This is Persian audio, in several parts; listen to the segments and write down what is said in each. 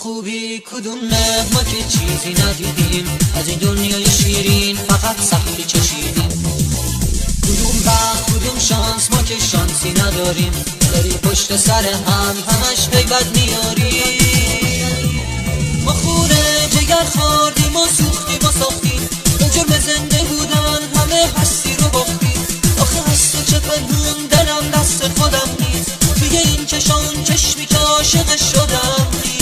خوبی کدوم نه ما که چیزی ندیدیم، از این دنیای شیرین فقط سختی چشیدیم. کدوم بخت کدوم شانس ما که شانسی نداریم، داری پشت سر هم همش غیبت میاریم. ما خوره جگر خوردیم و سوختیم و ساختیم، به جرم زنده بودن همه هستی رو باختیم. آخه هست چه پنهون دلم دست خودم نیست، توی این چشان چشمی که عاشق شدم نیست.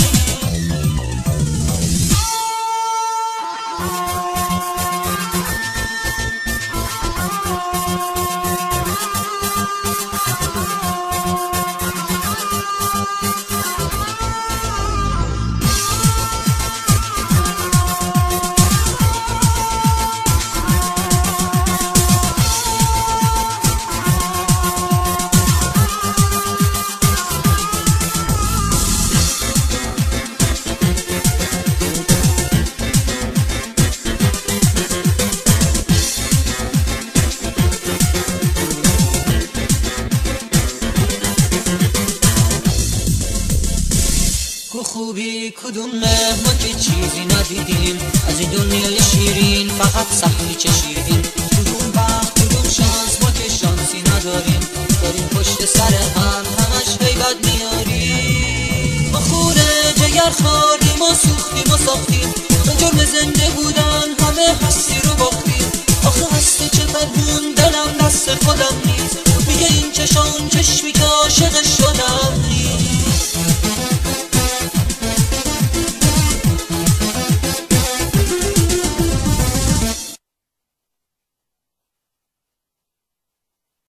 خوبی کدوم نه ما که چیزی ندیدیم، از این دنیای شیرین فقط سختی چشیدیم. کدوم بخت کدوم شانس ما که شانسی نداریم، داریم پشت سر هم همش غیبت میاریم. ما خوره جگر خوردیم و سوختیم و ساختیم، به جرم زنده بودن همه هستی رو باختیم. آخه هست چه پنهون دلم دست خودم نیست، میگه این چشان چشمی که عاشق شدم.